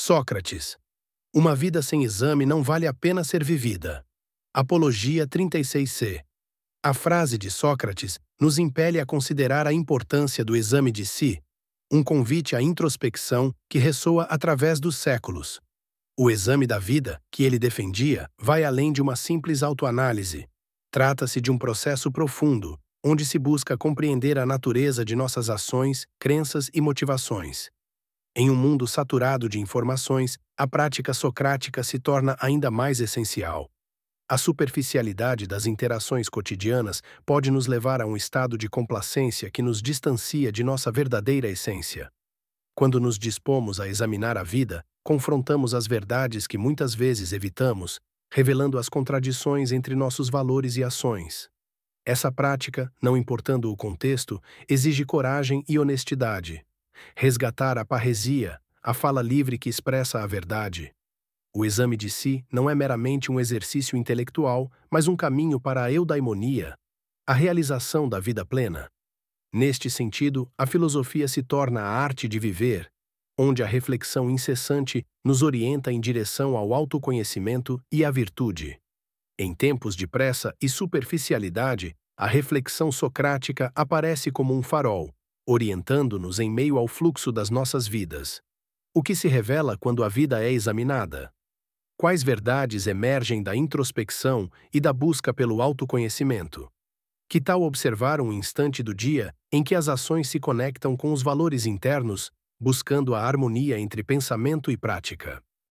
Sócrates. Uma vida sem exame não vale a pena ser vivida. Apologia 36c. A frase de Sócrates nos impele a considerar a importância do exame de si, um convite à introspecção que ressoa através dos séculos. O exame da vida, que ele defendia, vai além de uma simples autoanálise. Trata-se de um processo profundo, onde se busca compreender a natureza de nossas ações, crenças e motivações. Em um mundo saturado de informações, a prática socrática se torna ainda mais essencial. A superficialidade das interações cotidianas pode nos levar a um estado de complacência que nos distancia de nossa verdadeira essência. Quando nos dispomos a examinar a vida, confrontamos as verdades que muitas vezes evitamos, revelando as contradições entre nossos valores e ações. Essa prática, não importando o contexto, exige coragem e honestidade. Resgatar a parresia, a fala livre que expressa a verdade. O exame de si não é meramente um exercício intelectual, mas um caminho para a eudaimonia, a realização da vida plena. Neste sentido, a filosofia se torna a arte de viver, onde a reflexão incessante nos orienta em direção ao autoconhecimento e à virtude. Em tempos de pressa e superficialidade, a reflexão socrática aparece como um farol, orientando-nos em meio ao fluxo das nossas vidas. O que se revela quando a vida é examinada? Quais verdades emergem da introspecção e da busca pelo autoconhecimento? Que tal observar um instante do dia em que as ações se conectam com os valores internos, buscando a harmonia entre pensamento e prática?